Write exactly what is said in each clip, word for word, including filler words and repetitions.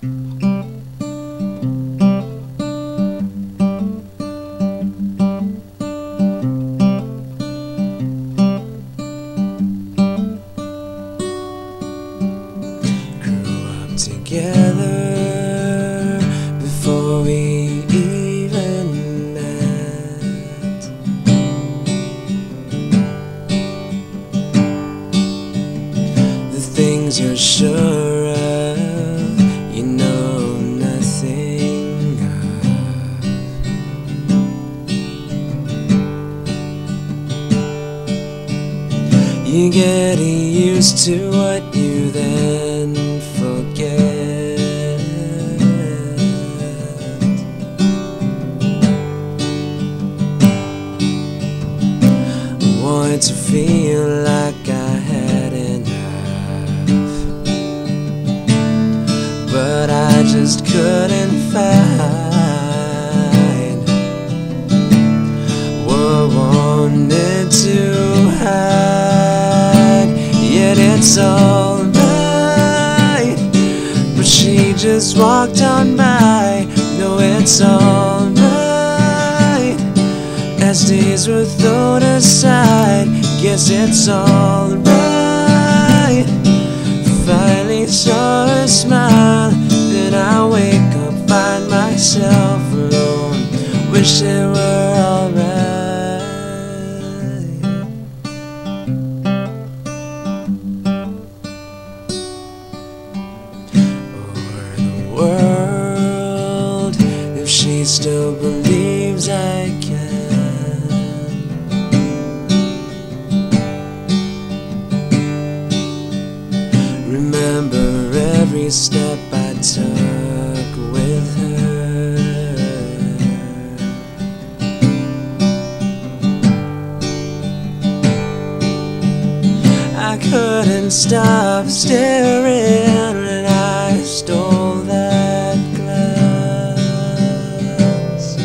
Together before we even met. The things you're sure of, you know nothing of. You get used to what you then forget. Want to feel like I had enough, but I just couldn't find what wanted to hide. Yet it's alright, but she just walked on by. No, it's alright, as days were thrown aside. Guess it's alright. Finally saw her smile, then I wake up, find myself alone. Wish it were alright. World, if she still believes I can. Remember every step I took with her. I couldn't stop staring when I stole that glass.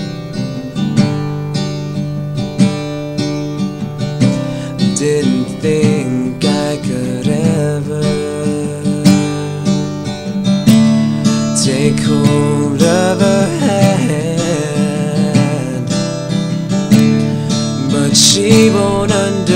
Didn't think I could ever take hold of her hand, but she won't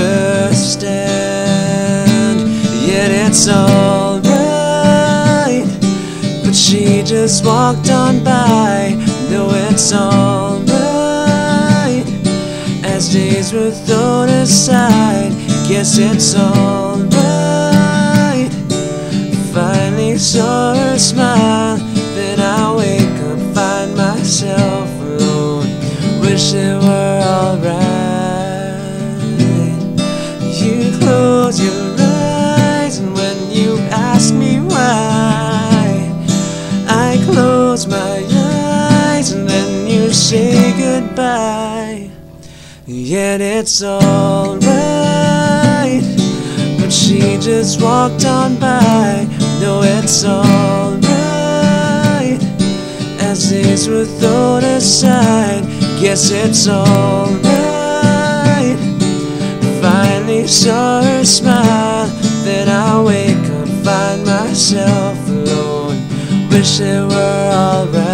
understand. Yet it's alright, but she just walked on by. No, it's alright, as days were thrown aside. Guess it's alright. Finally saw her smile, then I wake up, find myself alone. Wish it were alright. You close your eyes, and when you ask me why, I close my eyes, and then you say goodbye. Yet it's alright, but she just walked on by. No, it's alright, as days were thrown aside. Guess it's alright. Finally saw her smile, then I wake up, find myself alone. Wish it were alright.